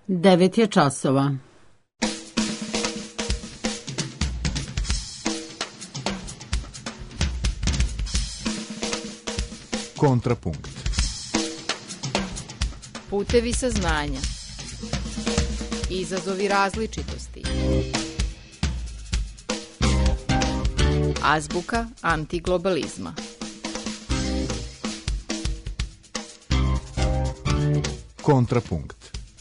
9 je časova. Kontrapunkt. Putevi saznanja. Izazovi različitosti. Azbuka antiglobalizma. Kontrapunkt.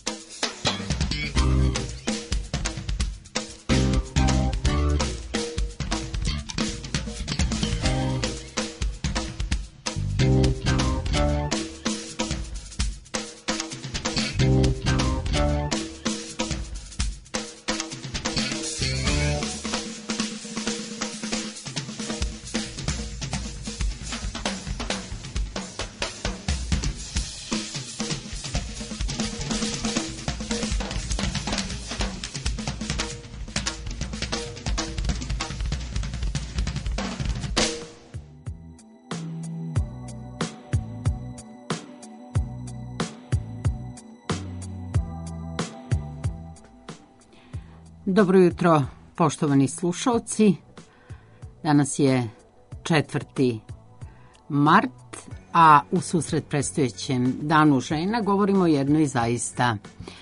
Dobro jutro, poštovani slušalci. Danas je 4. mart, a u susret predstojećem Danu žena govorimo o jednoj zaista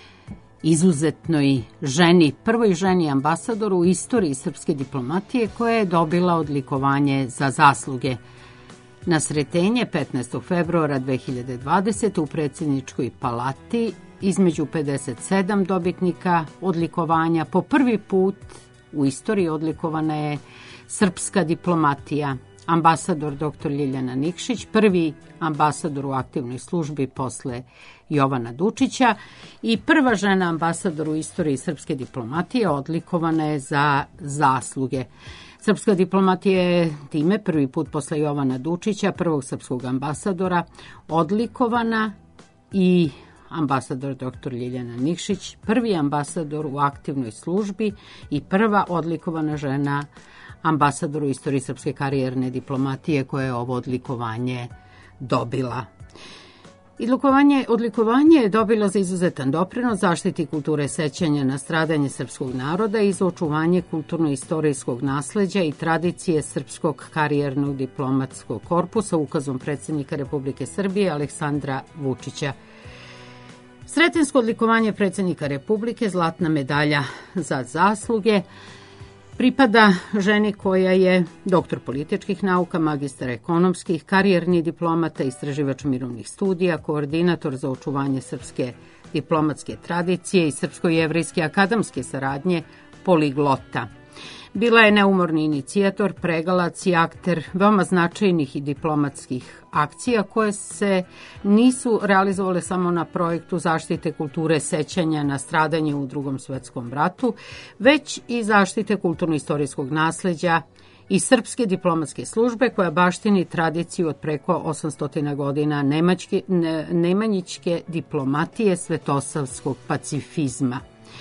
izuzetnoj ženi, prvoj ženi ambasadoru u istoriji srpske diplomatije koja je dobila odlikovanje za zasluge. Na Sretenje 15. februara 2020. u predsjedničkoj palati između 57 dobitnika odlikovanja po prvi put u istoriji odlikovana je srpska diplomatija. Ambasador dr. Ljiljana Nikšić, prvi ambasador u aktivnoj službi posle Jovana Dučića i prva žena ambasador u istoriji srpske diplomatije odlikovana je za zasluge. Srpska diplomatija je time prvi put posle Jovana Dučića, prvog srpskog ambasadora, odlikovana i ambasador dr. Ljiljana Nikšić, prvi ambasador u aktivnoj službi i prva odlikovana žena ambasador u istoriji srpske karijerne diplomatije koja je ovo odlikovanje dobila. Odlikovanje je dobilo za izuzetan doprinos zaštiti kulture sećanja na stradanje srpskog naroda i za očuvanje kulturno-istorijskog nasleđa i tradicije srpskog karijernog diplomatskog korpusa ukazom predsjednika Republike Srbije Aleksandra Vučića. Sretensko odlikovanje predsjednika Republike, zlatna medalja za zasluge, pripada ženi koja je doktor političkih nauka, magistar ekonomskih, karijerni diplomata, istraživač mirovnih studija, koordinator za očuvanje srpske diplomatske tradicije i srpsko-jevrejske akademske saradnje, poliglota. Bila je neumorni inicijator, pregalac i akter veoma značajnih i diplomatskih akcija koje se nisu realizovale samo na projektu zaštite kulture sećanja na stradanje u Drugom svetskom ratu, već i zaštite kulturno-istorijskog nasleđa i srpske diplomatske službe koja baštini tradiciju od preko 800 godina nemanjićke diplomatije svetosavskog pacifizma.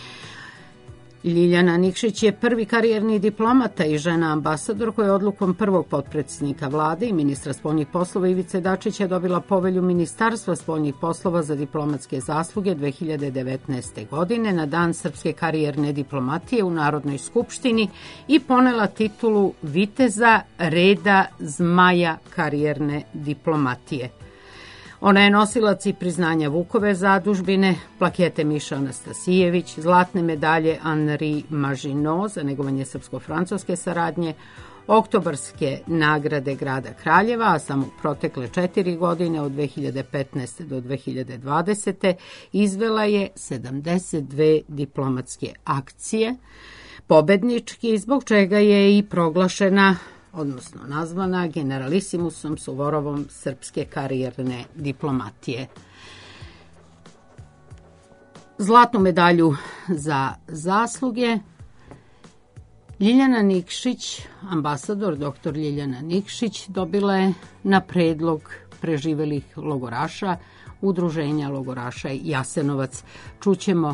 Ljiljana Nikšić je prvi karijerni diplomata i žena ambasador koja je odlukom prvog potpredsjednika vlade i ministra spoljnih poslova Ivice Dačića dobila povelju Ministarstva spoljnih poslova za diplomatske zasluge 2019. godine na dan srpske karijerne diplomatije u Narodnoj skupštini i ponela titulu viteza reda zmaja karijerne diplomatije. Ona je nosilac i priznanja Vukove zadužbine, plakete Miša Anastasijević, zlatne medalje Henri Maginot za negovanje srpsko-francuske saradnje, oktobarske nagrade grada Kraljeva, a samo protekle 4 godine od 2015. do 2020. izvela je 72 diplomatske akcije, pobednički, zbog čega je i proglašena odnosno nazvana generalisimusom Suvorovom srpske karijerne diplomatije. Zlatnu medalju za zasluge Ljiljana Nikšić, ambasador dr. Ljiljana Nikšić, dobila je na predlog preživelih logoraša, Udruženja logoraša Jasenovac. Čućemo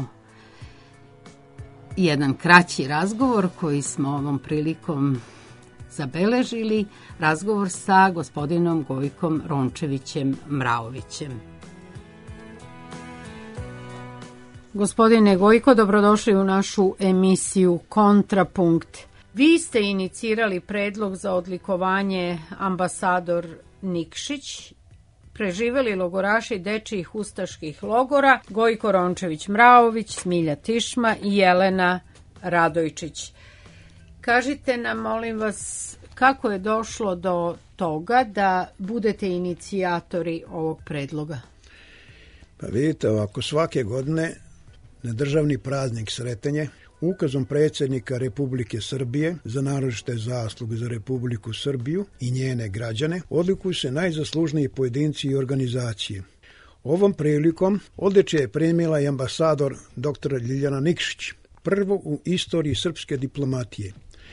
jedan kraći razgovor koji smo ovom prilikom zabeležili, razgovor sa gospodinom Gojkom Rončevićem Mraovićem. Gospodine Gojko, dobrodošli u našu emisiju Kontrapunkt. Vi ste inicirali predlog za odlikovanje ambasador Nikšić, preživeli logoraši dečijih ustaških logora Gojko Rončević-Mraović, Smilja Tišma i Jelena Radojčić. Kažite nam, molim vas, kako je došlo do toga da budete inicijatori ovog predloga? Pa vidite, ovako svake godine na državni praznik Sretenje ukazom predsjednika Republike Srbije za naročite zasluge za Republiku Srbiju i njene građane odlikuju se najzaslužniji pojedinci i organizacije. Ovom prilikom odličje je primila i ambasador dr. Ljiljana Nikšić, prvo u istoriji srpske diplomatije.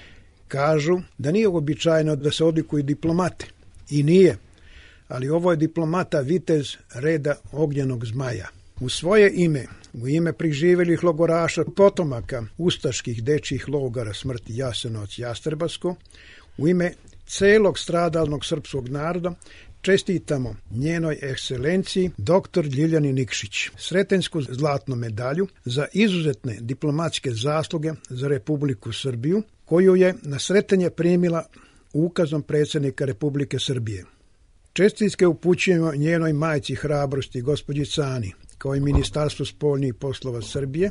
Kažu da nije uobičajeno da se odlikuju diplomate. I nije, ali ovo je diplomata vitez reda ognjenog zmaja. U svoje ime, u ime preživelih logoraša potomaka ustaških dečjih logora smrti Jasenovac Jastrebarsko, u ime celog stradalnog srpskog naroda čestitamo njenoj ekscelenciji dr. Ljiljani Nikšić sretensku zlatnu medalju za izuzetne diplomatske zasluge za Republiku Srbiju, koju je na Sretenje primila ukazom predsjednika Republike Srbije. Čestitke upućujemo njenoj majci hrabrosti, gospođi Cani, kao i Ministarstvu spoljnih poslova Srbije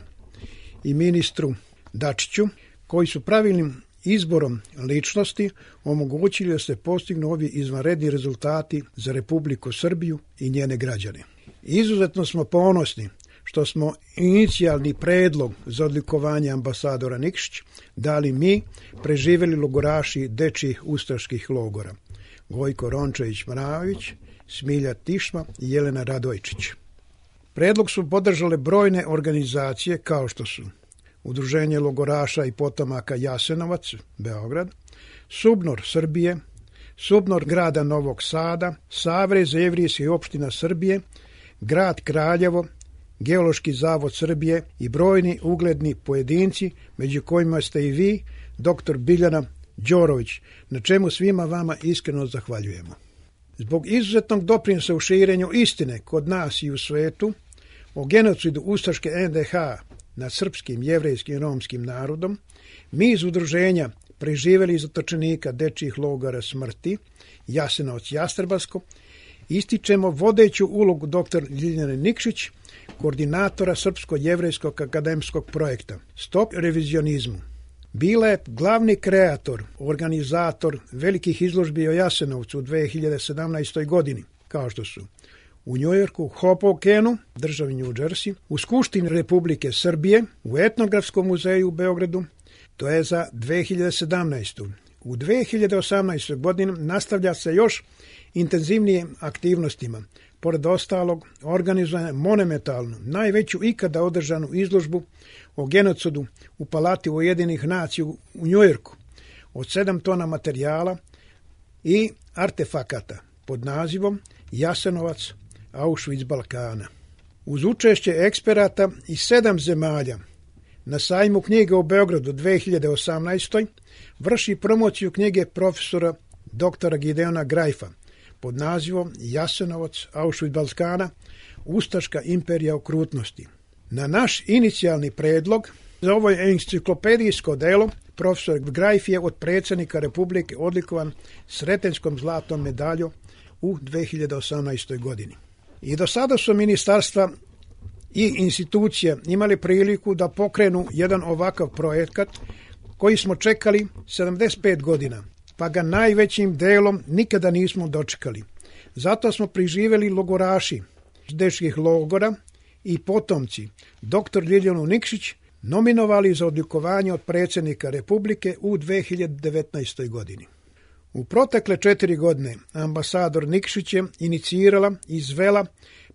i ministru Dačiću, koji su pravilnim izborom ličnosti omogućili da se postignu ovi izvanredni rezultati za Republiku Srbiju i njene građane. Izuzetno smo ponosni što smo inicijalni predlog za odlikovanje ambasadora Nikšić dali mi, preživeli logoraši dečjih ustaških logora Gojko Rončević-Mraović, Smilja Tišma i Jelena Radojčić. Predlog su podržale brojne organizacije kao što su Udruženje logoraša i potomaka Jasenovac, Beograd, Subnor Srbije, Subnor grada Novog Sada, Savez jevrijskih opština Srbije, grad Kraljevo, Geološki zavod Srbije i brojni ugledni pojedinci, među kojima ste i vi, dr. Biljana Đorović, na čemu svima vama iskreno zahvaljujemo. Zbog izuzetnog doprinosa u širenju istine kod nas i u svetu o genocidu ustaške NDH nad srpskim, jevrejskim i romskim narodom, mi iz udruženja preživeli zatočenika dečjih logora smrti Jasenovac Jastrebarsko ističemo vodeću ulogu dr. Ljiljane Nikšić, koordinatora Srpsko-jevrejskog akademskog projekta Stop revizionizmu. Bila je glavni kreator, organizator velikih izložbi o Jasenovcu u 2017. godini, kao što su u Njujorku, Hopokenu, državi New Jersey, u Skupštini Republike Srbije, u Etnografskom muzeju u Beogradu, to je za 2017. U 2018. godini nastavlja se još intenzivnijim aktivnostima. Pored ostalog, organizuje monumentalnu, najveću ikada održanu izložbu o genocidu u Palati Ujedinjenih nacija u Njujorku od 7 tona materijala i artefakata pod nazivom Jasenovac, Auschwitz Balkana. Uz učešće eksperata iz 7 zemalja na sajmu knjiga u Beogradu 2018. vrši promociju knjige profesora dr. Gideona Grajfa pod nazivom Jasenovac, Auschwitz Balkana, Ustaška imperija okrutnosti. Na naš inicijalni predlog za ovo enciklopedijsko delo profesor Grajf je od predsjednika Republike odlikovan Sretenskom zlatnom medaljom u 2018. godini. I do sada su ministarstva i institucije imali priliku da pokrenu jedan ovakav projekat koji smo čekali 75 godina, pa ga najvećim delom nikada nismo dočekali. Zato smo preživeli logoraši dečjih logora i potomci dr. Ljiljanu Nikšić nominovali za odlikovanje od predsjednika Republike u 2019. godini. U protekle 4 godine ambasador Nikšić je inicirala i izvela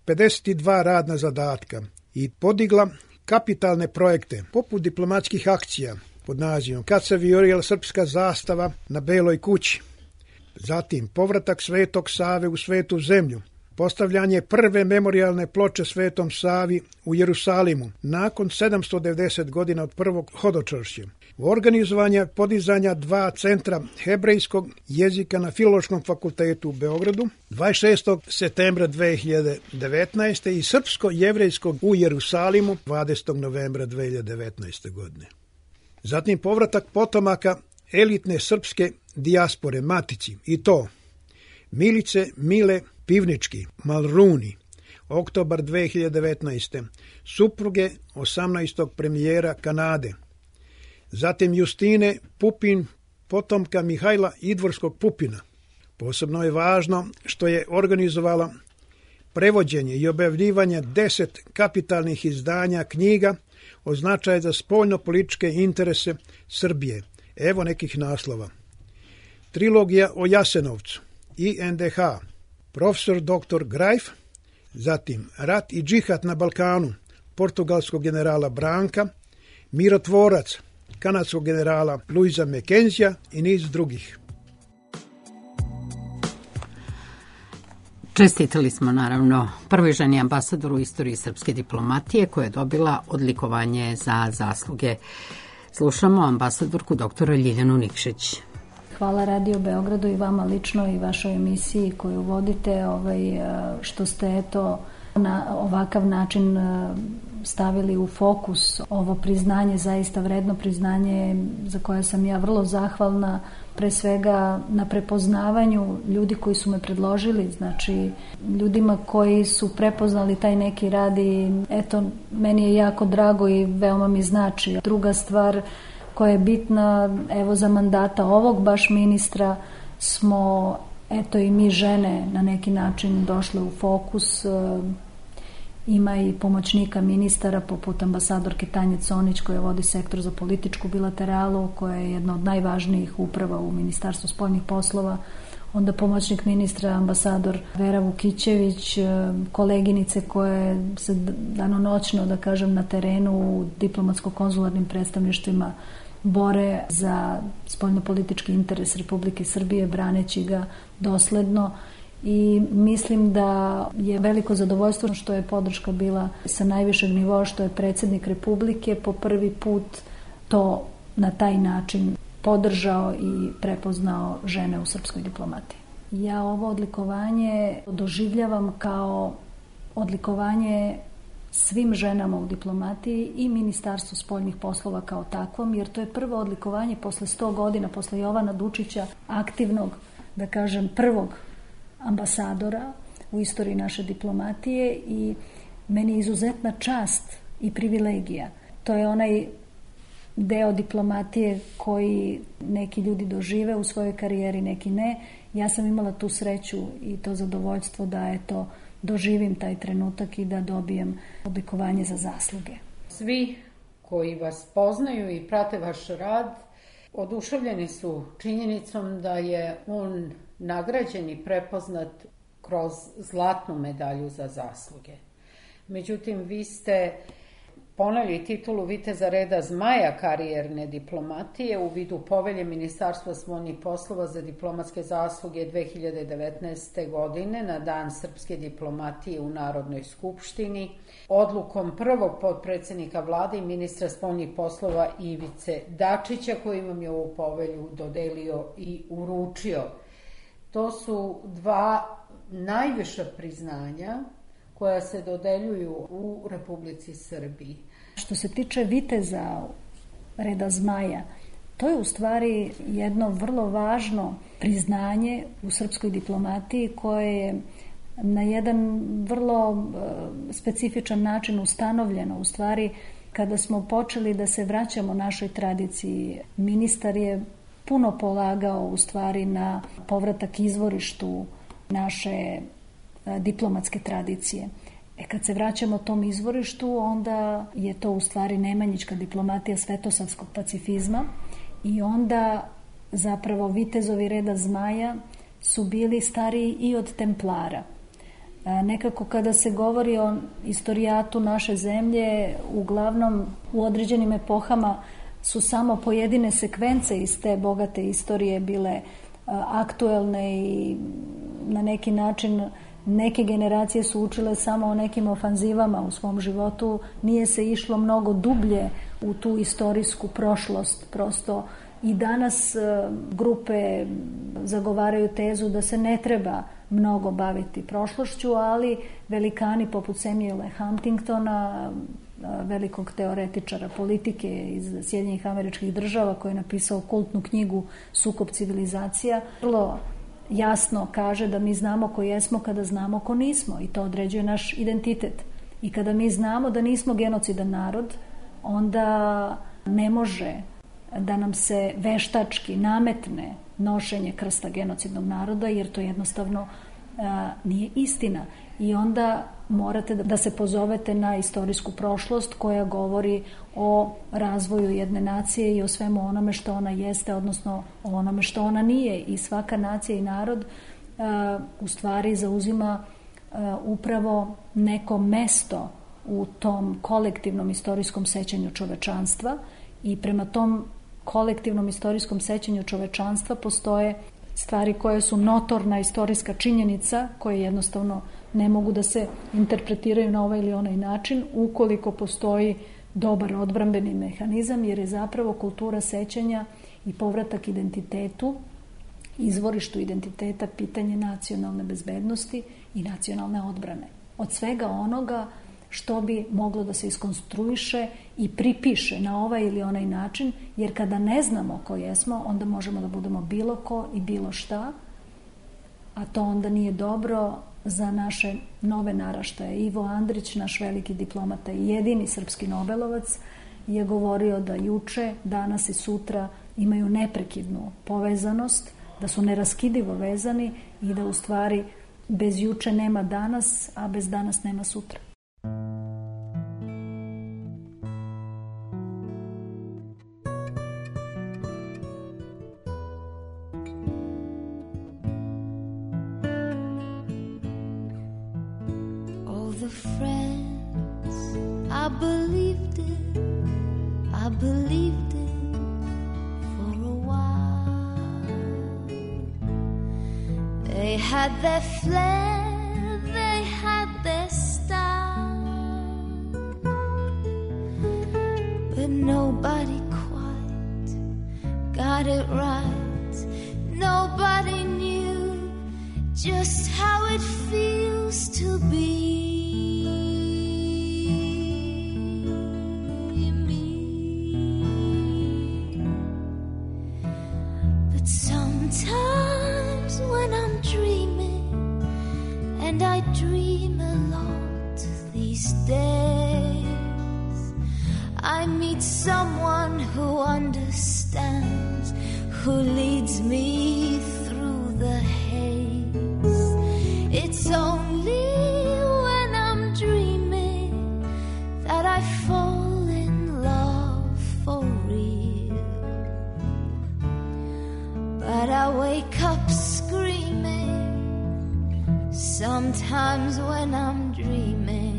52 radna zadatka i podigla kapitalne projekte poput diplomatskih akcija pod nazivom Kad se vijorila srpska zastava na Beloj kući, zatim povratak Svetog Save u Svetu zemlju, postavljanje prve memorijalne ploče Svetom Savi u Jerusalimu nakon 790 godina od prvog hodočašća, organizovanja podizanja 2 centra hebrejskog jezika na Filološkom fakultetu u Beogradu 26. septembra 2019. i srpsko-jevrejskog u Jerusalimu 20. novembra 2019. godine. Zatim povratak potomaka elitne srpske dijaspore Matici i to Milice Mile Pivnički, Malruni, oktobar 2019. supruge 18. premijera Kanade. Zatim Justine Pupin, potomka Mihajla Idvorskog Pupina. Posebno je važno što je organizovala prevođenje i objavljivanje 10 kapitalnih izdanja knjiga od značaja za spoljno-političke interese Srbije. Evo nekih naslova. Trilogija o Jasenovcu, INDH, profesor dr. Grajf, zatim Rat i džihad na Balkanu, portugalskog generala Branka, Mirotvorac, kanadskog generala Luisa Mekenzija i niz drugih. Čestitali smo naravno prvoj ženi ambasadoru u istoriji srpske diplomatije koja je dobila odlikovanje za zasluge. Slušamo ambasadorku doktora Ljiljanu Nikšić. Hvala Radio Beogradu i vama lično i vašoj emisiji koju vodite, što ste na ovakav način stavili u fokus ovo priznanje, zaista vredno priznanje za koje sam ja vrlo zahvalna, pre svega na prepoznavanju ljudi koji su me predložili, znači ljudima koji su prepoznali taj neki rad i meni je jako drago i veoma mi znači. Druga stvar koja je bitna, za mandata ovog baš ministra smo, i mi žene na neki način došle u fokus. Ima i pomoćnika ministara poput ambasadorke Tanje Conić koja vodi sektor za političku bilateralu, koja je jedna od najvažnijih uprava u Ministarstvu spoljnih poslova. Onda pomoćnik ministra ambasador Vera Vukićević, koleginice koje se danonoćno, da kažem, na terenu u diplomatsko-konzularnim predstavništvima bore za spoljnopolitički interes Republike Srbije, braneći ga dosledno. I mislim da je veliko zadovoljstvo što je podrška bila sa najvišeg nivoa, što je predsjednik Republike po prvi put to na taj način podržao i prepoznao žene u srpskoj diplomatiji. Ja ovo odlikovanje doživljavam kao odlikovanje svim ženama u diplomatiji i Ministarstvu spoljnih poslova kao takvom, jer to je prvo odlikovanje posle 100 godina, posle Jovana Dučića, aktivnog, da kažem, prvog ambasadora u istoriji naše diplomatije i meni je izuzetna čast i privilegija. To je onaj deo diplomatije koji neki ljudi dožive u svojoj karijeri, neki ne. Ja sam imala tu sreću i to zadovoljstvo da doživim taj trenutak i da dobijem odlikovanje za zasluge. Svi koji vas poznaju i prate vaš rad oduševljeni su činjenicom da je on nagrađen i prepoznat kroz zlatnu medalju za zasluge. Međutim, vi ste poneli titulu viteza reda zmaja karijerne diplomatije u vidu povelje Ministarstva spoljnih poslova za diplomatske zasluge 2019. godine na Dan srpske diplomatije u Narodnoj skupštini, odlukom prvog potpredsjednika vlade i ministra spoljnih poslova Ivice Dačića, koji vam je ovu povelju dodelio i uručio. To su dva najviša priznanja koja se dodeljuju u Republici Srbiji. Što se tiče viteza reda zmaja, to je u stvari jedno vrlo važno priznanje u srpskoj diplomatiji koje je na jedan vrlo specifičan način ustanovljeno. U stvari, kada smo počeli da se vraćamo našoj tradiciji, ministar je puno polagao u stvari na povratak izvorištu naše diplomatske tradicije. Kad se vraćamo tom izvorištu, onda je to u stvari nemanjička diplomatija svetosavskog pacifizma i onda zapravo vitezovi reda zmaja su bili stariji i od templara. Nekako kada se govori o istorijatu naše zemlje, uglavnom u određenim epohama su samo pojedine sekvence iz te bogate istorije bile aktuelne i na neki način Neke generacije su učile samo o nekim ofanzivama u svom životu, nije se išlo mnogo dublje u tu istorijsku prošlost. Prosto i danas grupe zagovaraju tezu da se ne treba mnogo baviti prošlošću, ali velikani poput Samuela Huntingtona, velikog teoretičara politike iz Sjedinjenih Američkih Država, koji je napisao kultnu knjigu Sukob civilizacija, vrlo jasno kaže da mi znamo ko jesmo kada znamo ko nismo, i to određuje naš identitet. I kada mi znamo da nismo genocidan narod, onda ne može da nam se veštački nametne nošenje krsta genocidnog naroda, jer to jednostavno nije istina. I onda morate da se pozovete na istorijsku prošlost koja govori o razvoju jedne nacije i o svemu onome što ona jeste, odnosno o onome što ona nije. I svaka nacija i narod u stvari zauzima upravo neko mesto u tom kolektivnom istorijskom sećanju čovečanstva, i prema tom kolektivnom istorijskom sećanju čovečanstva postoje stvari koje su notorna istorijska činjenica, koje jednostavno ne mogu da se interpretiraju na ovaj ili onaj način ukoliko postoji dobar odbrambeni mehanizam, jer je zapravo kultura sećanja i povratak identitetu, izvorištu identiteta, pitanje nacionalne bezbednosti i nacionalne odbrane. Od svega onoga što bi moglo da se iskonstruiše i pripiše na ovaj ili onaj način, jer kada ne znamo ko jesmo, onda možemo da budemo bilo ko i bilo šta, a to onda nije dobro za naše nove naraštaje. Ivo Andrić, naš veliki diplomata i jedini srpski Nobelovac, je govorio da juče, danas i sutra imaju neprekidnu povezanost, da su neraskidivo vezani i da u stvari bez juče nema danas, a bez danas nema sutra. Had their flair, they had their style, but nobody quite got it right. Nobody knew just how it feels to be me. But sometimes when I'm dreaming, and I dream a lot these days, I meet someone who understands, who leads me through the haze. It's only when I'm dreaming that I fall in love for real. But I wake up screaming sometimes when I'm dreaming.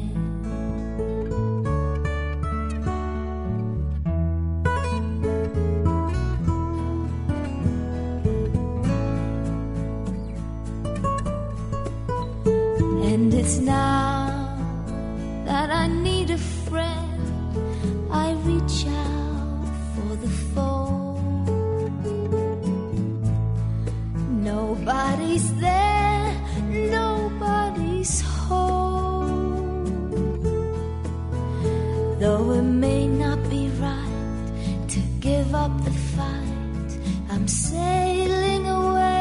And it's now that I need a friend, I reach out for the phone. Nobody's there, nobody's home. Though it may not be right to give up the fight, I'm sailing away.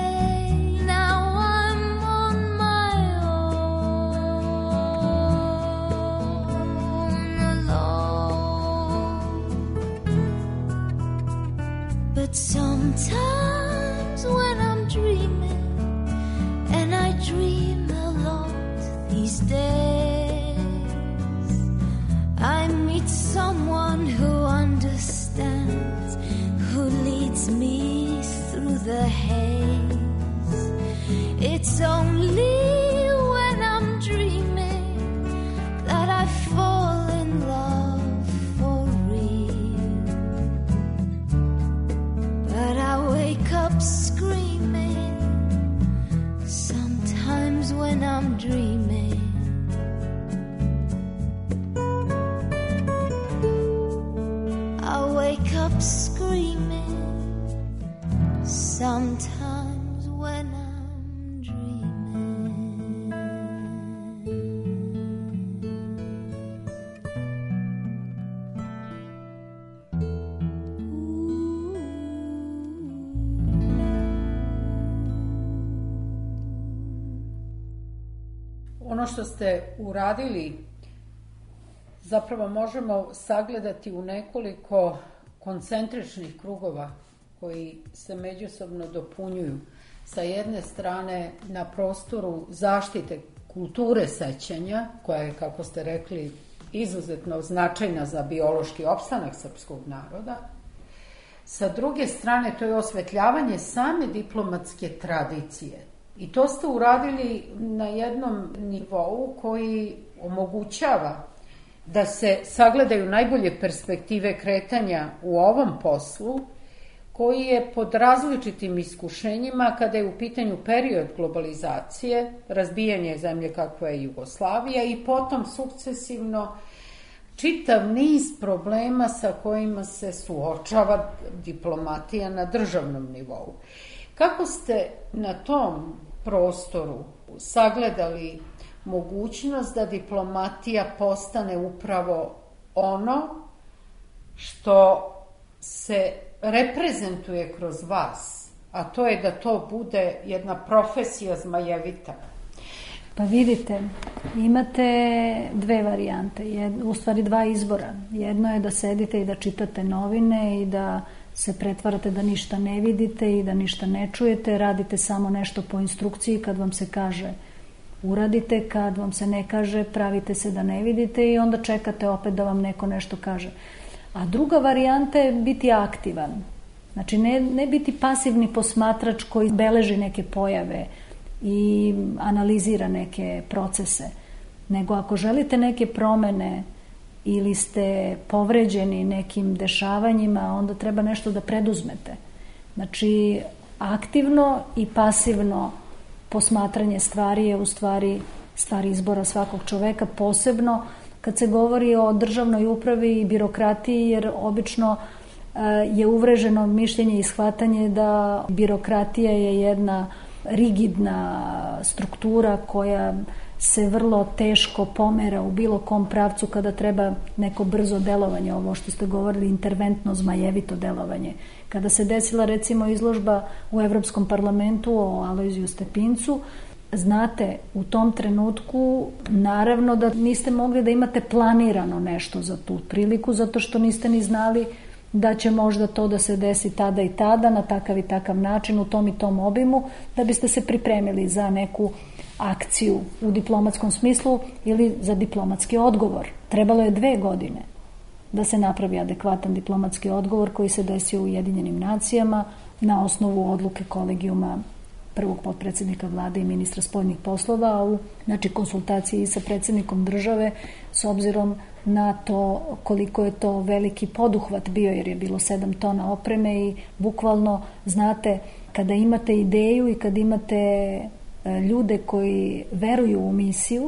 Sometimes when I'm dreaming, and I dream a lot these days, I meet someone who understands, who leads me through the haze. It's only when I'm dreaming that I fall in love for real. But I wake up screaming sometimes when I'm wake up screaming sometimes when I'm dreaming. Ono što ste uradili zapravo možemo sagledati u nekoliko koncentričnih krugova koji se međusobno dopunjuju. Sa jedne strane na prostoru zaštite kulture sećanja, koja je, kako ste rekli, izuzetno značajna za biološki opstanak srpskog naroda. Sa druge strane, to je osvetljavanje same diplomatske tradicije. I to ste uradili na jednom nivou koji omogućava da se sagledaju najbolje perspektive kretanja u ovom poslu, koji je pod različitim iskušenjima kada je u pitanju period globalizacije, razbijanje zemlje kakva je Jugoslavija i potom sukcesivno čitav niz problema sa kojima se suočava diplomatija na državnom nivou. Kako ste na tom prostoru sagledali mogućnost da diplomatija postane upravo ono što se reprezentuje kroz vas, a to je da to bude jedna profesija zmajevita? Pa vidite, imate dve varijante, u stvari dva izbora. Jedno je da sedite i da čitate novine i da se pretvarate da ništa ne vidite i da ništa ne čujete, radite samo nešto po instrukciji, kad vam se kaže uradite, kad vam se ne kaže pravite se da ne vidite i onda čekate opet da vam neko nešto kaže. A druga varijanta je biti aktivan. Znači ne biti pasivni posmatrač koji beleži neke pojave i analizira neke procese, nego ako želite neke promene ili ste povređeni nekim dešavanjima, onda treba nešto da preduzmete. Znači, aktivno i pasivno posmatranje stvari je u stvari stvar izbora svakog čoveka, posebno kad se govori o državnoj upravi i birokratiji, jer obično je uvreženo mišljenje i shvatanje da birokratija je jedna rigidna struktura koja se vrlo teško pomera u bilo kom pravcu kada treba neko brzo delovanje, ovo što ste govorili, interventno, zmajevito delovanje. Kada se desila recimo izložba u Evropskom parlamentu o Alojziju Stepincu, znate, u tom trenutku naravno da niste mogli da imate planirano nešto za tu priliku, zato što niste ni znali da će možda to da se desi tada i tada, na takav i takav način, u tom i tom obimu, da biste se pripremili za neku akciju u diplomatskom smislu ili za diplomatski odgovor. Trebalo je 2 godine da se napravi adekvatan diplomatski odgovor koji se desio u Ujedinjenim nacijama na osnovu odluke kolegijuma prvog potpredsjednika vlade i ministra spoljnih poslova, u konsultaciji i sa predsjednikom države, s obzirom na to koliko je to veliki poduhvat bio, jer je bilo 7 tona opreme i bukvalno, znate, kada imate ideju i kad imate ljude koji veruju u misiju,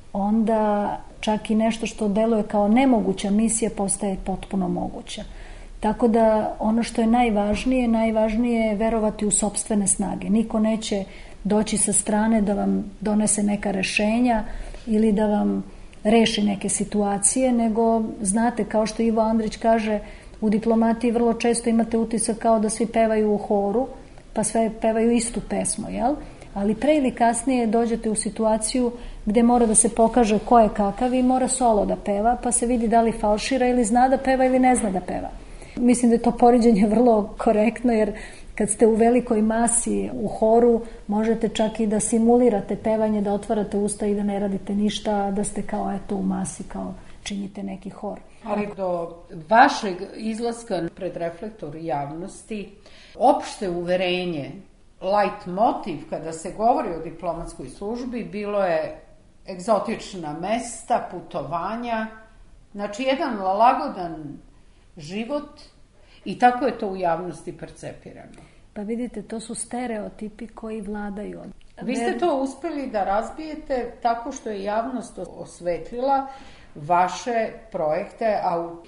onda čak i nešto što deluje kao nemoguća misija postaje potpuno moguća. Tako da ono što je najvažnije je verovati u sopstvene snage. Niko neće doći sa strane da vam donese neka rešenja ili da vam reši neke situacije, nego, znate, kao što Ivo Andrić kaže, u diplomatiji vrlo često imate utisak kao da svi pevaju u horu, pa sve pevaju istu pesmu, jel? Ali pre ili kasnije dođete u situaciju gde mora da se pokaže ko je kakav i mora solo da peva, pa se vidi da li falšira ili zna da peva ili ne zna da peva. Mislim da je to poređenje vrlo korektno, jer kad ste u velikoj masi u horu, možete čak i da simulirate pevanje, da otvarate usta i da ne radite ništa, da ste kao eto u masi, kao činite neki hor. Ali do vašeg izlaska pred reflektor javnosti, opšte uverenje, light motiv kada se govori o diplomatskoj službi bilo je egzotična mesta, putovanja, znači jedan lagodan život, i tako je to u javnosti percepirano. Pa vidite, to su stereotipi koji vladaju. Vi ste to uspeli da razbijete tako što je javnost osvetlila vaše projekte, a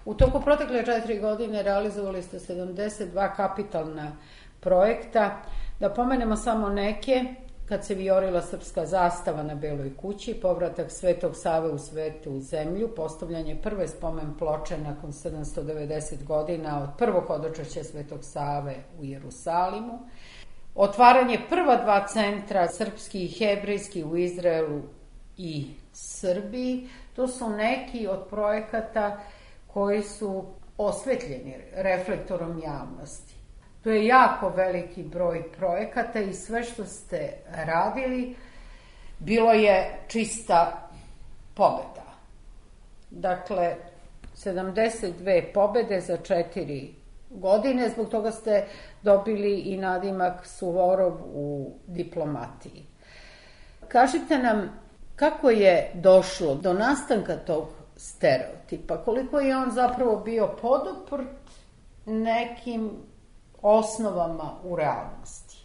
U toku protekle 4 godine realizovali ste 72 kapitalna projekta. Da pomenemo samo neke, kad se vijorila srpska zastava na Beloj kući, povratak Svetog Save u svetu zemlju, postavljanje prve spomen ploče nakon 790 godina od prvog hodočašća Svetog Save u Jerusalimu, otvaranje prva 2 centra, srpski i hebrejski, u Izraelu i Srbiji. To su neki od projekata koji su osvetljeni reflektorom javnosti. To je jako veliki broj projekata i sve što ste radili bilo je čista pobeda. Dakle, 72 pobede za 4 godine, zbog toga ste dobili i nadimak Suvorov u diplomatiji. Kažite nam kako je došlo do nastanka tog stereotipa, koliko je on zapravo bio poduprt nekim osnovama u realnosti?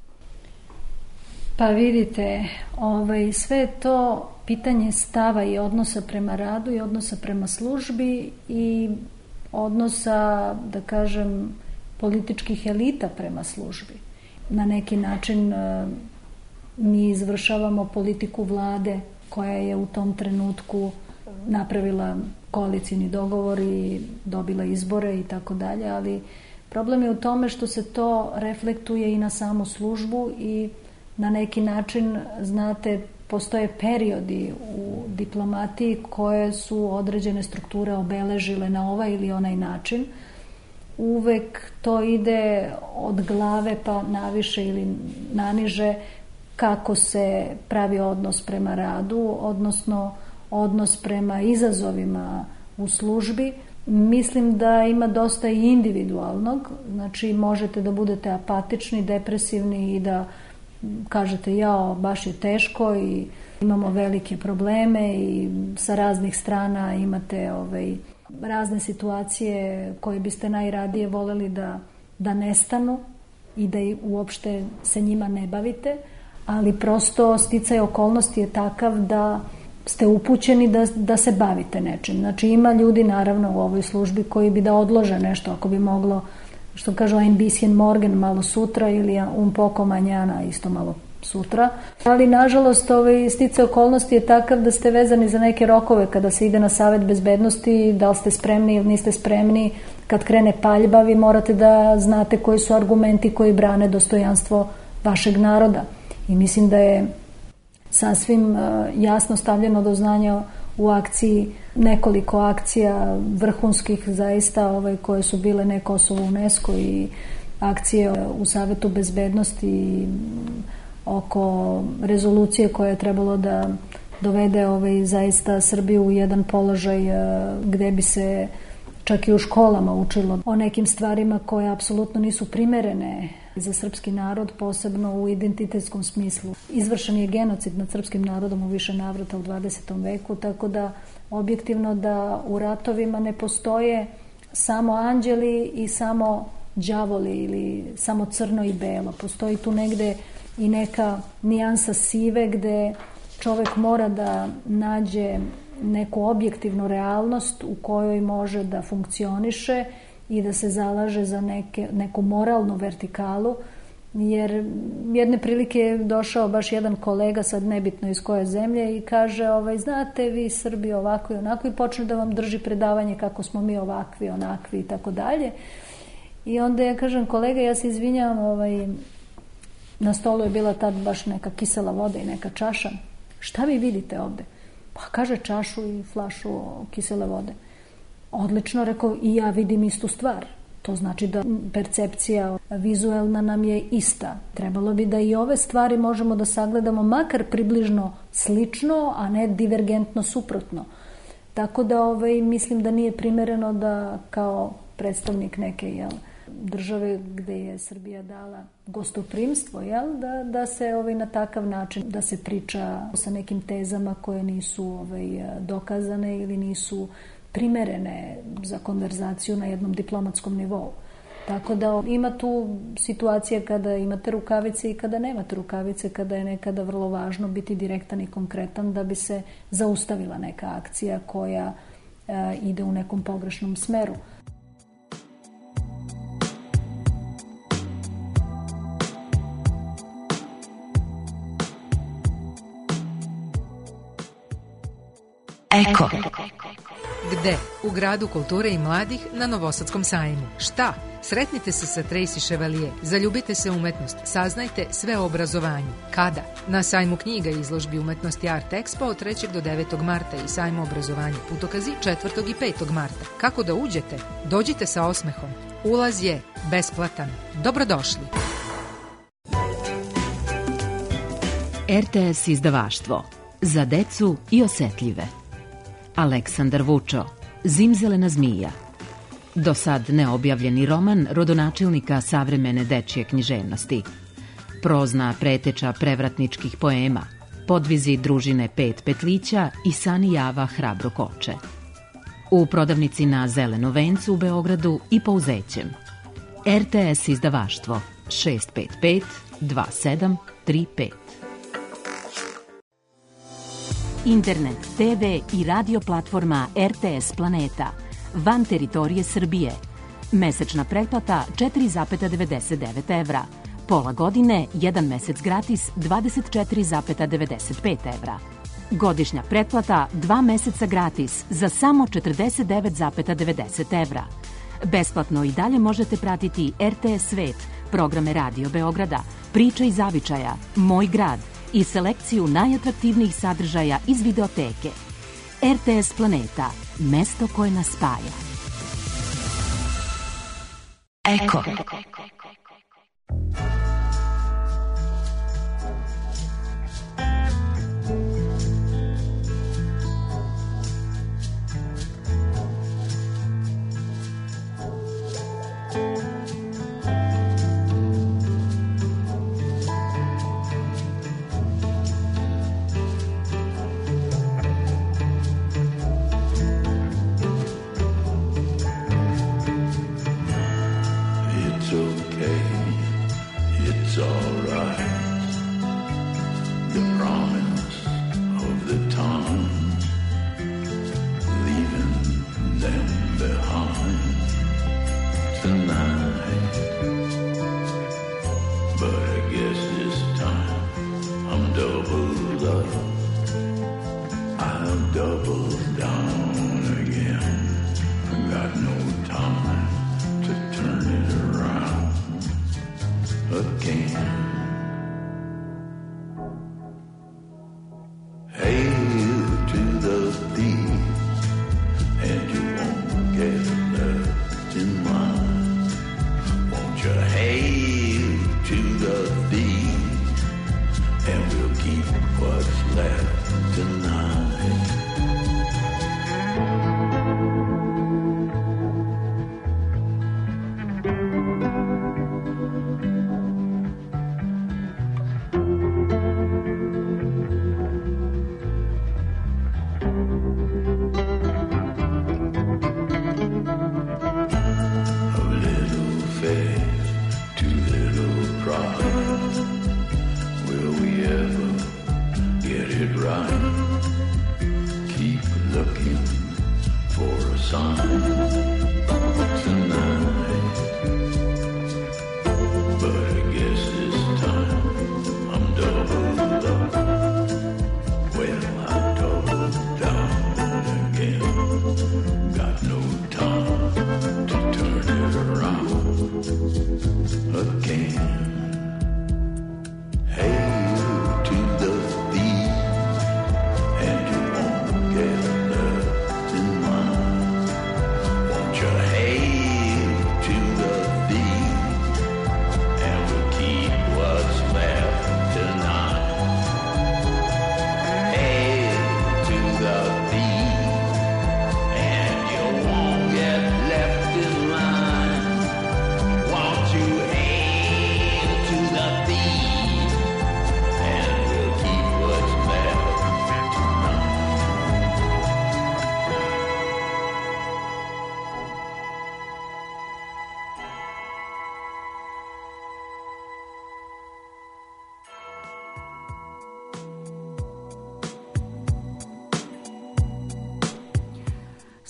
Pa vidite, sve to pitanje stava i odnosa prema radu i odnosa prema službi i odnosa, da kažem, političkih elita prema službi. Na neki način mi izvršavamo politiku vlade koja je u tom trenutku napravila koalicijni dogovor i dobila izbore i tako dalje, ali problem je u tome što se to reflektuje i na samu službu i na neki način, znate, postoje periodi u diplomatiji koje su određene strukture obeležile na ovaj ili onaj način. Uvek to ide od glave pa naviše ili naniže kako se pravi odnos prema radu, odnosno odnos prema izazovima u službi. Mislim da ima dosta i individualnog, znači možete da budete apatični, depresivni i da kažete jao, baš je teško i imamo velike probleme i sa raznih strana imate razne situacije koje biste najradije voleli da nestanu i da uopšte se njima ne bavite, ali prosto sticaj okolnosti je takav da ste upućeni da se bavite nečim. Znači ima ljudi naravno u ovoj službi koji bi da odlože nešto ako bi moglo, što kažu ein bisschen morgen, malo sutra, ili un poco mañana, isto malo sutra. Ali nažalost sticaj okolnosti je takav da ste vezani za neke rokove kada se ide na Savet bezbednosti, da li ste spremni ili niste spremni. Kad krene paljba vi morate da znate koji su argumenti koji brane dostojanstvo vašeg naroda. I mislim da je sasvim jasno stavljeno do znanja u akciji, nekoliko akcija vrhunskih zaista koje su bile ne Kosovo UNESCO i akcije u Savetu bezbednosti oko rezolucije koja je trebalo da dovede zaista Srbiju u jedan položaj gde bi se čak i u školama učilo o nekim stvarima koje apsolutno nisu primerene za srpski narod, posebno u identitetskom smislu. Izvršen je genocid nad srpskim narodom u više navrata u 20. veku, tako da objektivno da u ratovima ne postoje samo anđeli i samo đavoli ili samo crno i belo. Postoji tu negde i neka nijansa sive gde čovek mora da nađe neku objektivnu realnost u kojoj može da funkcioniše i da se zalaže za neku moralnu vertikalu, jer jedne prilike je došao baš jedan kolega, sad nebitno iz koje zemlje, i kaže, znate vi Srbi ovako i onako, i počne da vam drži predavanje kako smo mi ovakvi, onakvi i tako dalje. I onda ja kažem, kolega, ja se izvinjavam, na stolu je bila tad baš neka kisela voda i neka čaša. Šta vi vidite ovde? Pa kaže, čašu i flašu kisele vode. Odlično, rekao, i ja vidim istu stvar. To znači da percepcija vizuelna nam je ista. Trebalo bi da i ove stvari možemo da sagledamo makar približno slično, a ne divergentno suprotno. Tako da mislim da nije primereno da kao predstavnik neke države gde je Srbija dala gostoprimstvo, da se na takav način da se priča sa nekim tezama koje nisu dokazane ili nisu primerene za konverzaciju na jednom diplomatskom nivou. Tako da ima tu situacija kada imate rukavice i kada nemate rukavice, kada je nekada vrlo važno biti direktan i konkretan da bi se zaustavila neka akcija koja ide u nekom pogrešnom smeru. Eko. Gde? U gradu kulture i mladih na Novosadskom sajmu. Šta? Sretnite se sa Tracy Chevalier, zaljubite se u umetnost, saznajte sve o obrazovanju. Kada? Na sajmu knjiga i izložbi umetnosti Art Expo od 3. do 9. marta i sajmu obrazovanja Putokazi 4. i 5. marta. Kako da uđete? Dođite sa osmehom. Ulaz je besplatan. Dobrodošli. RTS izdavaštvo. Za decu i osetljive. Aleksandar Vučo, Zimzelena zmija. Do sad neobjavljeni roman rodonačelnika savremene dečje književnosti. Prozna preteča prevratničkih poema, podvizi družine Pet petlića i Sani Java hrabro koče. U prodavnici na Zeleno vencu u Beogradu i Pouzećem. RTS izdavaštvo 655 2735. Internet, TV i radio platforma RTS Planeta. Van teritorije Srbije. Mesečna pretplata 4,99 evra. Pola godine, 1 mesec gratis 24,95 evra. Godišnja pretplata 2 meseca gratis za samo 49,90 evra. Besplatno i dalje možete pratiti RTS Svet, programe Radio Beograda, Priče i zavičaja, Moj grad i selekciju najatraktivnijih sadržaja iz videoteke. RTS Planeta, mesto koje nas spaja. Eko.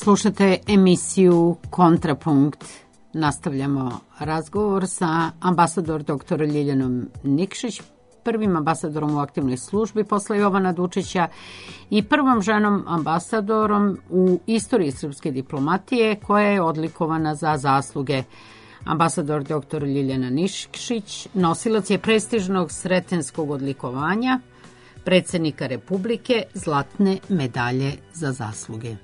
Slušate emisiju Kontrapunkt. Nastavljamo razgovor sa ambasador dr. Ljiljanom Nikšić, prvim ambasadorom u aktivnoj službi posle Jovana Dučića i prvom ženom ambasadorom u istoriji srpske diplomatije koja je odlikovana za zasluge. Ambasador dr. Ljiljana Nikšić nosilac je prestižnog sretenskog odlikovanja predsjednika Republike zlatne medalje za zasluge.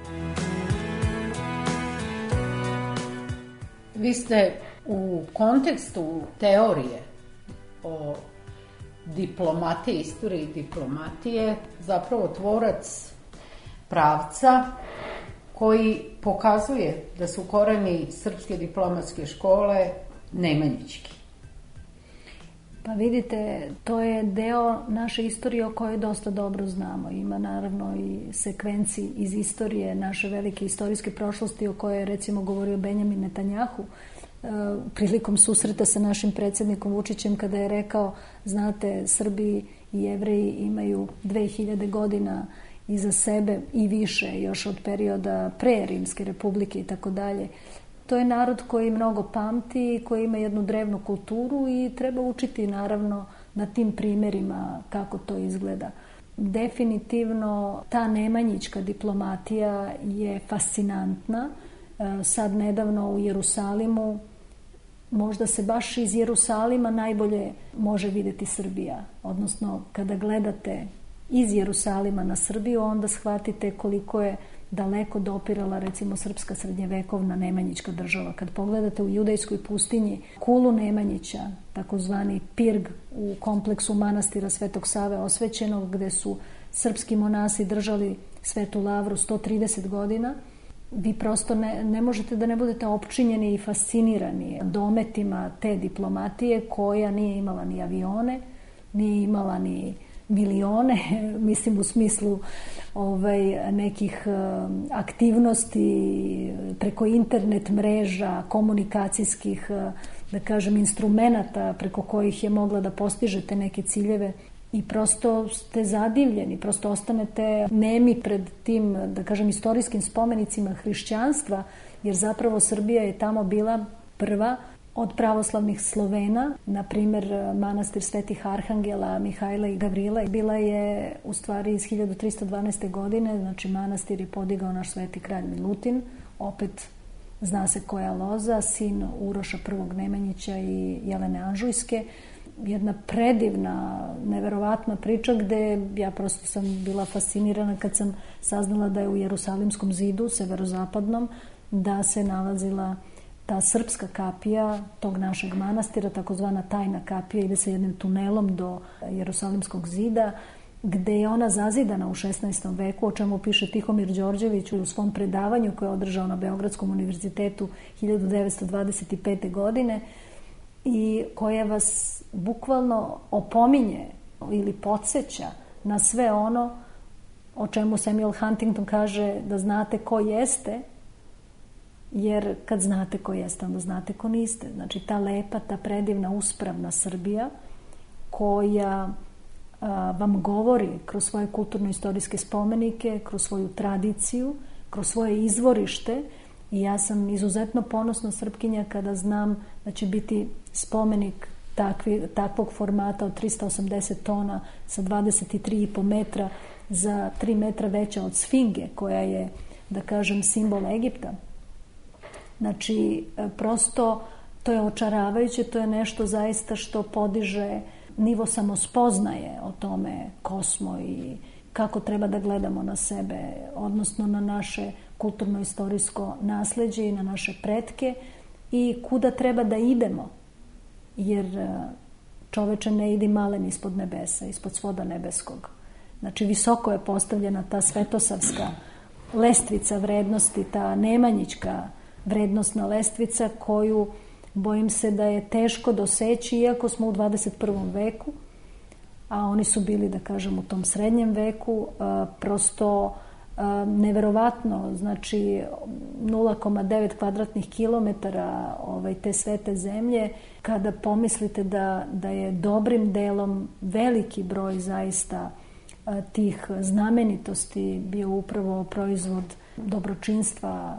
Vi ste u kontekstu teorije o diplomatiji, istoriji diplomatije, zapravo tvorac pravca koji pokazuje da su koreni srpske diplomatske škole nemanjički. Pa vidite, to je deo naše istorije o kojoj dosta dobro znamo. Ima naravno i sekvenci iz istorije, naše velike istorijske prošlosti o kojoj je recimo govorio Benjamin Netanjahu prilikom susreta sa našim predsjednikom Vučićem kada je rekao, znate, Srbi i Jevreji imaju 2000 godina iza sebe i više još od perioda pre Rimske republike i tako dalje. To je narod koji mnogo pamti, koji ima jednu drevnu kulturu i treba učiti naravno na tim primjerima kako to izgleda. Definitivno ta nemanjička diplomatija je fascinantna. Sad nedavno u Jerusalimu, možda se baš iz Jerusalima najbolje može vidjeti Srbija. Odnosno kada gledate iz Jerusalima na Srbiju, onda shvatite koliko je daleko dopirala recimo srpska srednjevekovna nemanjička država. Kad pogledate u judejskoj pustinji kulu Nemanjića, takozvani pirg u kompleksu manastira Svetog Save osvećenog, gde su srpski monasi držali Svetu Lavru 130 godina, vi prosto ne možete da ne budete opčinjeni i fascinirani dometima te diplomatije koja nije imala ni avione, nije imala ni milione, mislim u smislu nekih aktivnosti preko internet mreža, komunikacijskih, da kažem, instrumenata preko kojih je mogla da postižete neke ciljeve i prosto ste zadivljeni, prosto ostanete nemi pred tim, da kažem, istorijskim spomenicima hrišćanstva, jer zapravo Srbija je tamo bila prva od pravoslavnih Slovena, na primjer manastir Svetih Arhangela, Mihajla i Gavrila. Bila je u stvari iz 1312. godine, znači manastir je podigao naš sveti kralj Milutin, opet zna se koja loza, sin Uroša I. Nemanjića i Jelene Anžujske. Jedna predivna, neverovatna priča gde ja prosto sam bila fascinirana kad sam saznala da je u Jerusalimskom zidu, severozapadnom, da se nalazila ta srpska kapija tog našeg manastira, takozvana tajna kapija, ide se jednim tunelom do Jerusalimskog zida, gde je ona zazidana u 16. veku, o čemu piše Tihomir Đorđević u svom predavanju koje je održao na Beogradskom univerzitetu 1925. godine i koja vas bukvalno opominje ili podsjeća na sve ono o čemu Samuel Huntington kaže da znate ko jeste, jer kad znate ko jeste, onda znate ko niste. Znači ta lepa, ta predivna, uspravna Srbija koja vam govori kroz svoje kulturno-istorijske spomenike, kroz svoju tradiciju, kroz svoje izvorište. I ja sam izuzetno ponosna Srpkinja kada znam da će biti spomenik takvog formata od 380 tona sa 23,5 metra za 3 metra veća od Sfinge, koja je, da kažem, simbol Egipta. Znači, prosto to je očaravajuće, to je nešto zaista što podiže nivo samospoznaje o tome ko smo i kako treba da gledamo na sebe, odnosno na naše kulturno-istorijsko nasleđe i na naše pretke i kuda treba da idemo. Jer čoveče ne idi malen ispod nebesa, ispod svoda nebeskog. Znači, visoko je postavljena ta svetosavska lestvica vrednosti, ta nemanjička vrednostna lestvica koju bojim se da je teško doseći, iako smo u 21. veku, a oni su bili, da kažem, u tom srednjem veku, prosto neverovatno, znači 0,9 kvadratnih kilometara te svete zemlje, kada pomislite da je dobrim delom veliki broj zaista tih znamenitosti bio upravo proizvod dobročinstva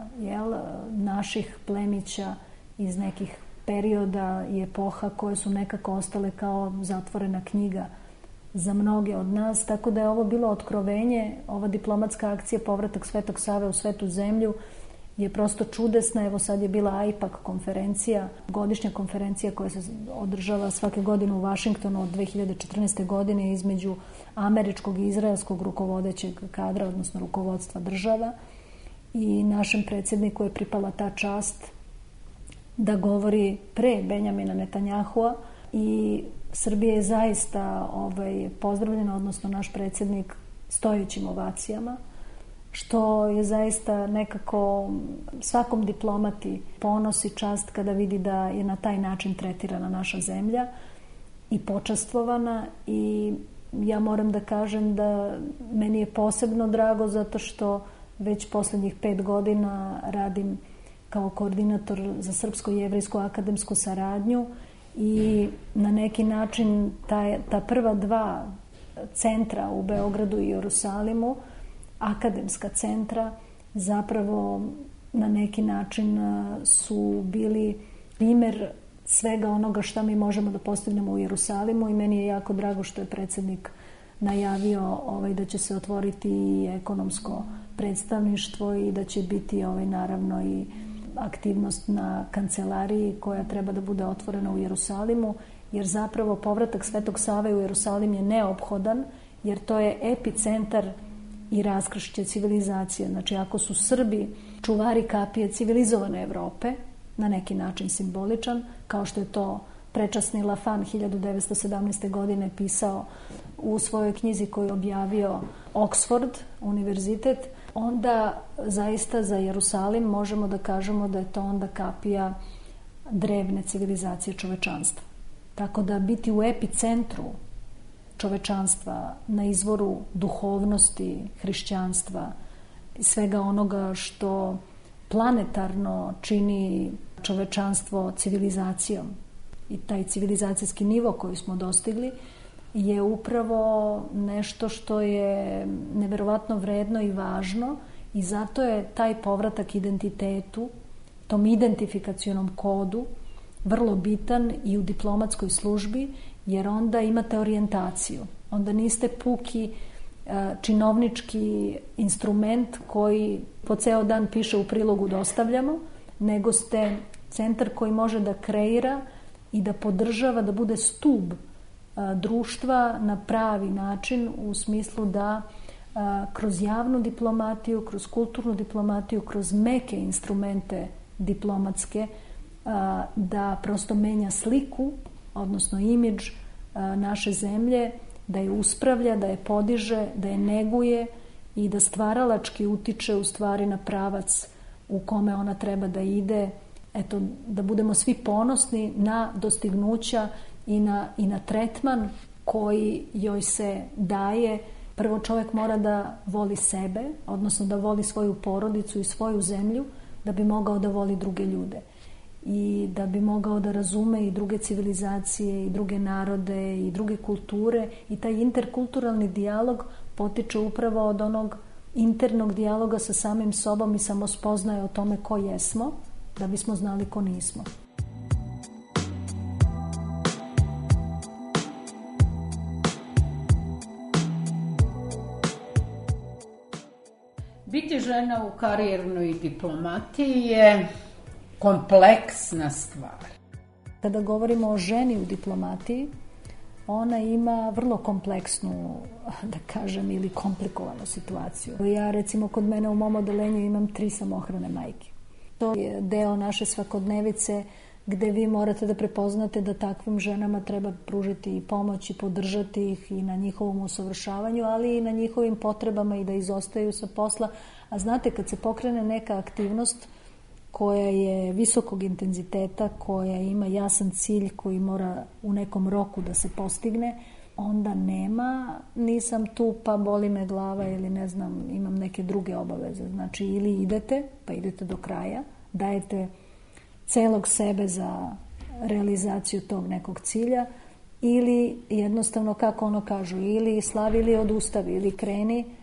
naših plemića iz nekih perioda i epoha koje su nekako ostale kao zatvorena knjiga za mnoge od nas, tako da je ovo bilo otkrovenje. Ova diplomatska akcija Povratak Svetog Save u svetu zemlju je prosto čudesna. Evo sad je bila AIPAC konferencija, godišnja konferencija koja se održava svake godine u Vašingtonu od 2014. godine između američkog i izraelskog rukovodećeg kadra, odnosno rukovodstva država, i našem predsjedniku je pripala ta čast da govori pre Benjamina Netanjahua i Srbija je zaista pozdravljena, odnosno naš predsjednik, stojećim ovacijama, što je zaista nekako svakom diplomati ponos i čast kada vidi da je na taj način tretirana naša zemlja i počastvovana. I ja moram da kažem da meni je posebno drago zato što već posljednjih 5 godina radim kao koordinator za srpsko-jevrejsku akademsku saradnju i na neki način ta prva 2 centra u Beogradu i Jerusalimu, akademska centra, zapravo na neki način su bili primer svega onoga što mi možemo da postignemo u Jerusalimu i meni je jako drago što je predsjednik najavio da će se otvoriti i ekonomsko predstavništvo i da će biti naravno i aktivnost na kancelariji koja treba da bude otvorena u Jerusalimu, jer zapravo povratak Svetog Save u Jerusalim je neophodan, jer to je epicentar i raskršće civilizacije. Znači, ako su Srbi čuvari kapije civilizovane Evrope, na neki način simboličan, kao što je to prečasni Lafan 1917. godine pisao u svojoj knjizi koju je objavio Oxford univerzitet, onda zaista za Jerusalim možemo da kažemo da je to onda kapija drevne civilizacije čovečanstva. Tako da biti u epicentru čovečanstva, na izvoru duhovnosti, hrišćanstva i svega onoga što planetarno čini čovečanstvo civilizacijom i taj civilizacijski nivo koji smo dostigli je upravo nešto što je neverovatno vredno i važno i zato je taj povratak identitetu, tom identifikacionom kodu vrlo bitan i u diplomatskoj službi, jer onda imate orijentaciju. Onda niste puki činovnički instrument koji po ceo dan piše u prilogu dostavljamo, nego ste centar koji može da kreira i da podržava, da bude stub društva na pravi način u smislu da kroz javnu diplomatiju, kroz kulturnu diplomatiju, kroz meke instrumente diplomatske da prosto menja sliku, odnosno imidž naše zemlje, da je uspravlja, da je podiže, da je neguje i da stvaralački utiče u stvari na pravac u kome ona treba da ide. Eto, da budemo svi ponosni na dostignuća i na tretman koji joj se daje. Prvo čovjek mora da voli sebe, odnosno da voli svoju porodicu i svoju zemlju, da bi mogao da voli druge ljude i da bi mogao da razume i druge civilizacije i druge narode i druge kulture i taj interkulturalni dijalog potiče upravo od onog internog dijaloga sa samim sobom i samospoznaje o tome ko jesmo, da bismo znali ko nismo. Biti žena u karijernoj diplomatiji je kompleksna stvar. Kada govorimo o ženi u diplomatiji, ona ima vrlo kompleksnu, da kažem, ili komplikovanu situaciju. Ja recimo kod mene u mom odelenju imam 3 samohrane majke. To je deo naše svakodnevice gde vi morate da prepoznate da takvim ženama treba pružiti i pomoć i podržati ih i na njihovom usavršavanju, ali i na njihovim potrebama i da izostaju sa posla. A znate, kad se pokrene neka aktivnost koja je visokog intenziteta, koja ima jasan cilj koji mora u nekom roku da se postigne, onda nema, nisam tu pa boli me glava ili ne znam, imam neke druge obaveze. Znači, ili idete, pa idete do kraja, dajete celog sebe za realizaciju tog nekog cilja, ili jednostavno, kako ono kažu, ili slavi ili odustavi, ili kreni,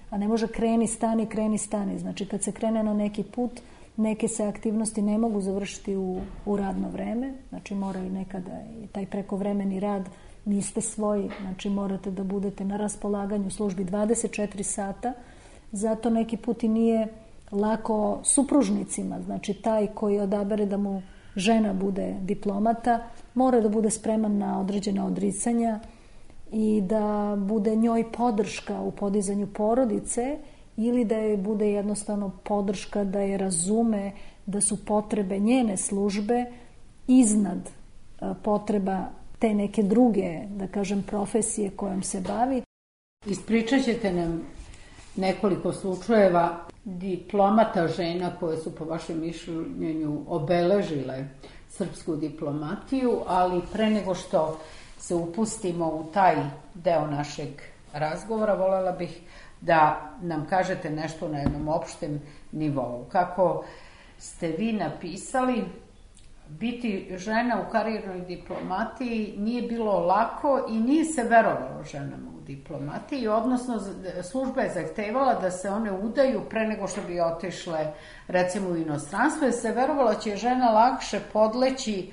a ne može kreni, stani. Znači kad se krene na neki put, neke se aktivnosti ne mogu završiti u radno vreme, znači mora i nekada i taj prekovremeni rad, niste svoji, znači morate da budete na raspolaganju službi 24 sata, zato neki put i nije lako supružnicima, znači taj koji odabere da mu žena bude diplomata, mora da bude spreman na određena odricanja i da bude njoj podrška u podizanju porodice ili da joj bude jednostavno podrška da je razume da su potrebe njene službe iznad potreba te neke druge, da kažem, profesije kojom se bavi. Ispričat ćete nam nekoliko slučajeva diplomata žena koje su po vašem mišljenju obeležile srpsku diplomatiju, ali pre nego što se upustimo u taj deo našeg razgovora, voljela bih da nam kažete nešto na jednom opštem nivou. Kako ste vi napisali, biti žena u karijernoj diplomatiji nije bilo lako i nije se verovalo ženama u diplomatiji, odnosno služba je zahtevala da se one udaju pre nego što bi otišle recimo u inostranstvo, jer se verovalo će žena lakše podleći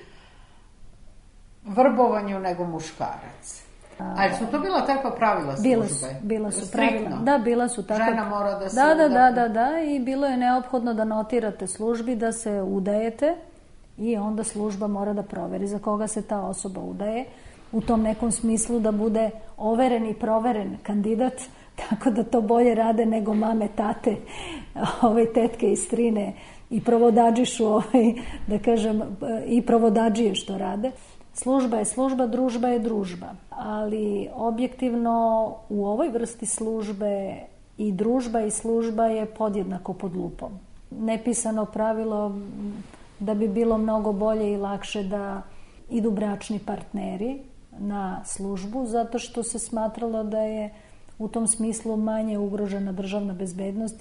vrbovanju nego muškarac. Ali su to bila takva pravila službe? Bila su pravila. Da, bila su takva. Žena mora da se Da, i bilo je neophodno da notirate službi, da se udajete i onda služba mora da proveri za koga se ta osoba udaje, u tom nekom smislu da bude overen i proveren kandidat, tako da to bolje rade nego mame, tate, tetke i strine i provodadžišu, da kažem, i provodadžije što rade. Služba je služba, družba je družba, ali objektivno u ovoj vrsti službe i družba i služba je podjednako pod lupom. Nepisano pravilo da bi bilo mnogo bolje i lakše da idu bračni partneri na službu, zato što se smatralo da je u tom smislu manje ugrožena državna bezbednost.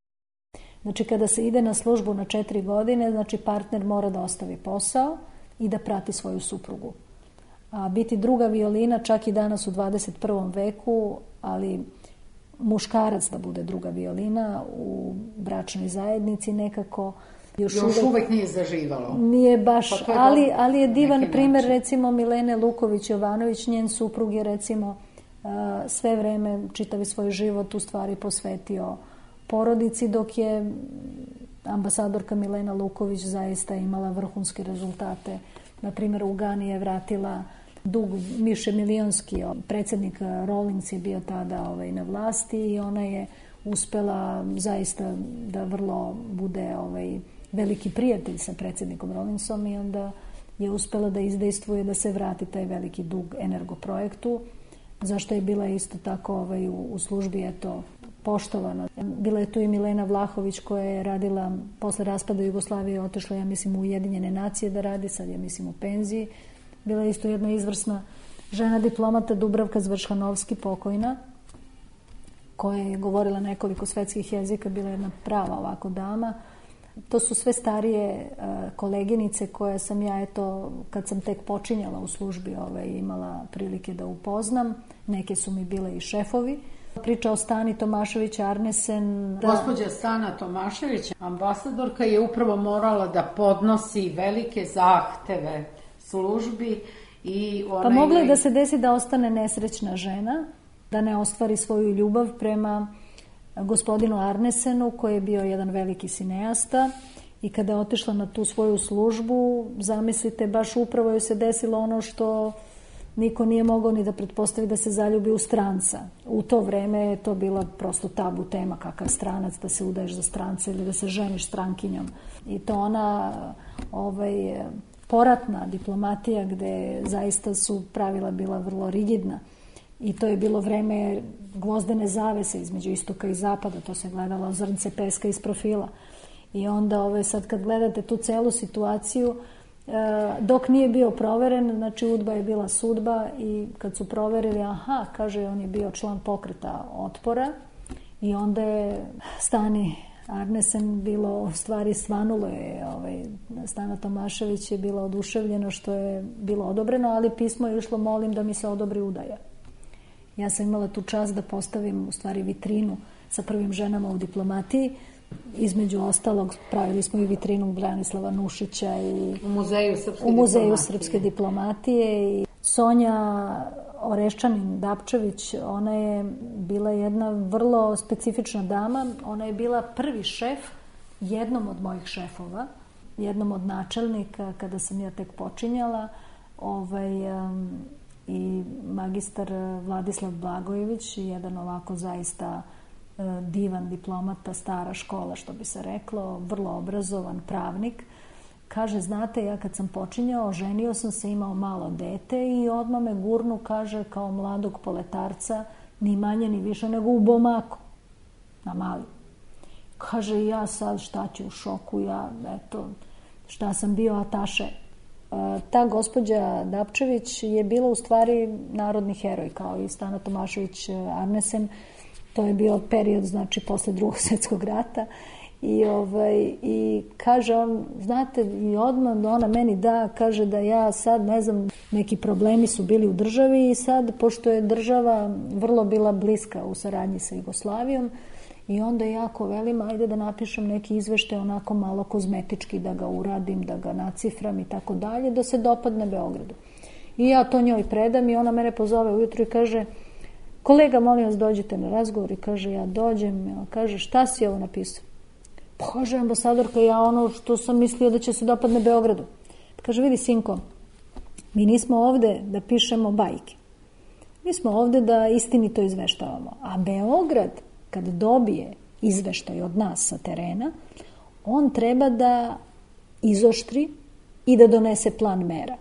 Znači kada se ide na službu na 4 godine, znači partner mora da ostavi posao i da prati svoju suprugu. A biti druga violina čak i danas u 21. veku, ali muškarac da bude druga violina u bračnoj zajednici nekako još uvek nije zaživalo. Nije baš, ali je divan primer recimo Milene Luković-Jovanović, njen suprug je recimo sve vreme, čitavi svoj život u stvari posvetio porodici, dok je ambasadorka Milena Luković zaista imala vrhunske rezultate. Na primjer, u Gani je vratila dug višemilionski. Predsjednik Rawlings je bio tada na vlasti i ona je uspela zaista da vrlo bude veliki prijatelj sa predsjednikom Rawlingsom i onda je uspela da izdejstvuje da se vrati taj veliki dug Energoprojektu, zašto je bila isto tako u službi poštovana. Bila je tu i Milena Vlahović koja je radila posle raspada Jugoslavije, otišla ja mislim u Ujedinjene nacije da radi, sad ja mislim u penziji. Bila je isto jedna izvrsna žena diplomata Dubravka Zvršanovski, pokojna, koja je govorila nekoliko svetskih jezika, bila je jedna prava ovako dama. To su sve starije koleginice koje sam ja, kad sam tek počinjala u službi, imala prilike da upoznam. Neke su mi bile i šefovi. Priča o Stani Tomašević-Arnesen. Gospođa Stana Tomašević, ambasadorka, je upravo morala da podnosi velike zahteve službi. Pa moglo je da se desi da ostane nesrećna žena, da ne ostvari svoju ljubav prema gospodinu Arnesenu, koji je bio jedan veliki sineasta, i kada je otišla na tu svoju službu, zamislite, baš upravo joj se desilo ono što niko nije mogao ni da pretpostavi, da se zaljubi u stranca. U to vreme je to bila prosto tabu tema, kakav stranac, da se udaješ za stranca ili da se ženiš strankinjom. I to ona poratna diplomatija gde zaista su pravila bila vrlo rigidna. I to je bilo vreme gvozdene zavese između istoka i zapada, to se gledalo zrnce peska iz profila. I onda sad kad gledate tu celu situaciju, dok nije bio proveren, znači UDBA je bila sudba i kad su proverili, kaže, on je bio član pokreta otpora i onda je Stani Arnesen bilo, u stvari svanulo je, Stana Tomašević je bila oduševljena što je bilo odobreno, ali pismo je išlo, molim da mi se odobri udaja. Ja sam imala tu čast da postavim u stvari vitrinu sa prvim ženama u diplomatiji. Između ostalog, pravili smo i vitrinu Branislava Nušića i u Muzeju srpske diplomatije. I Sonja Oreščanin-Dapčević, ona je bila jedna vrlo specifična dama. Ona je bila prvi šef jednom od mojih šefova, jednom od načelnika kada sam ja tek počinjala. I magistar Vladislav Blagojević, jedan ovako zaista divan diplomata, stara škola što bi se reklo, vrlo obrazovan pravnik. Kaže, znate, ja kad sam počinjao, ženio sam se, imao malo dete i odmah me gurnu, kaže, kao mladog poletarca, ni manje ni više nego u Bomaku, na Mali. Kaže, ja sad šta ću u šoku, ja, eto, šta sam bio ataše. Ta gospođa Dapčević je bila u stvari narodni heroj, kao i Stana Tomašević Arnesen. To je bio period, znači, posle Drugog svjetskog rata. I kaže on, znate, i odmah ona meni kaže da ja sad, ne znam, neki problemi su bili u državi i sad, pošto je država vrlo bila bliska u saradnji sa Jugoslavijom, i onda jako velim, ajde da napišem neki izveštaj onako malo kozmetički, da ga uradim, da ga nacifram i tako dalje, da se dopadne Beogradu. I ja to njoj predam i ona mene pozove ujutru i kaže, kolega, molim vas, dođite na razgovor. I kaže, ja dođem, kaže, šta si ovo napisao? Kaže, ambasadorka, ja ono što sam mislio da će se dopadne Beogradu. Kaže, vidi, sinko, mi nismo ovde da pišemo bajke. Mi smo ovde da istinito izveštavamo. A Beograd, kad dobije izveštaj od nas sa terena, on treba da izoštri i da donese plan mera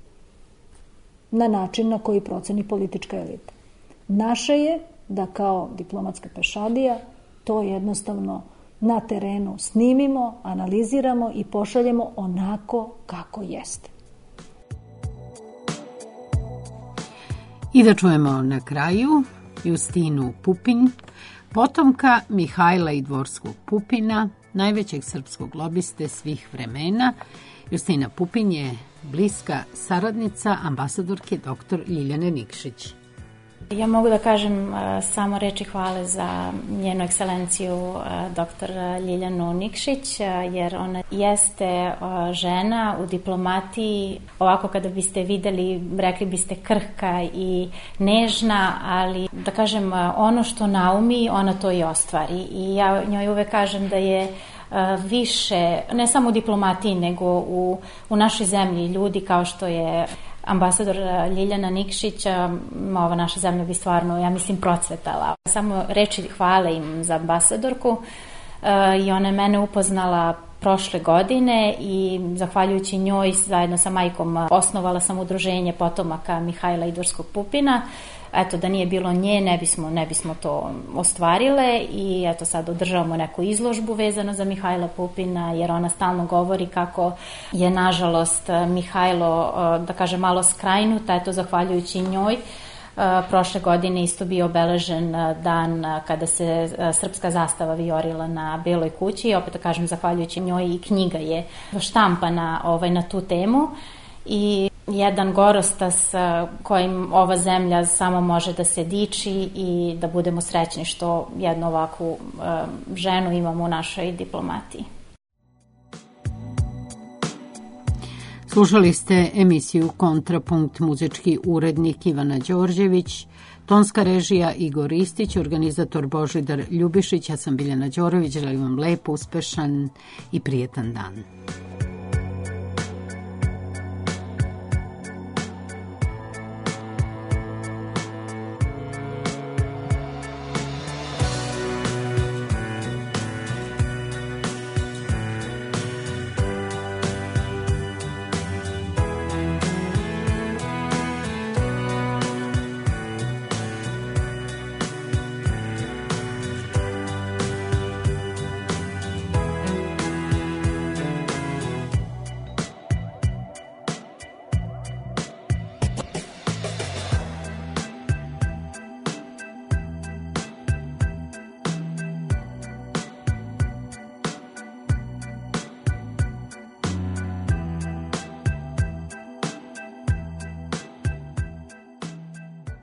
na način na koji proceni politička elita. Naše je da kao diplomatska pešadija to jednostavno na terenu snimimo, analiziramo i pošaljemo onako kako jeste. I da čujemo na kraju Justinu Pupin, potomka Mihajla i Dvorskog Pupina, najvećeg srpskog lobiste svih vremena. Justina Pupin je bliska saradnica ambasadorke dr. Ljiljane Nikšić. Ja mogu da kažem samo reči hvale za njenu ekscelenciju dr. Ljiljanu Nikšić, jer ona jeste žena u diplomatiji, ovako kada biste videli, rekli biste krhka i nežna, ali da kažem ono što naumi, ona to i ostvari. I ja njoj uvek kažem da je više, ne samo u diplomatiji, nego u našoj zemlji ljudi kao što je ambasador Ljiljana Nikšić, ova naša zemlja bi stvarno, ja mislim, procvetala. Samo reči hvale im za ambasadorku i ona je mene upoznala prošle godine i zahvaljujući njoj zajedno sa majkom osnovala sam udruženje potomaka Mihajla i Dvorskog Pupina. Eto, da nije bilo nje, ne bismo to ostvarile i eto sad održavamo neku izložbu vezano za Mihajla Pupina, jer ona stalno govori kako je nažalost Mihajlo, da kažem, malo skrajnuta, eto zahvaljujući njoj. Prošle godine isto bio obeležen dan kada se srpska zastava vijorila na Beloj kući i opet da kažem zahvaljujući njoj i knjiga je štampana na tu temu. I jedan gorostas kojim ova zemlja samo može da se diči i da budemo srećni što jednu ovakvu ženu imamo u našoj diplomatiji. Slušali ste emisiju Kontrapunkt, muzički urednik Ivana Đorđević, tonska režija Igor Ristić, organizator Božidar Ljubišić, ja sam Biljana Đorović, želim vam lep, uspešan i prijetan dan.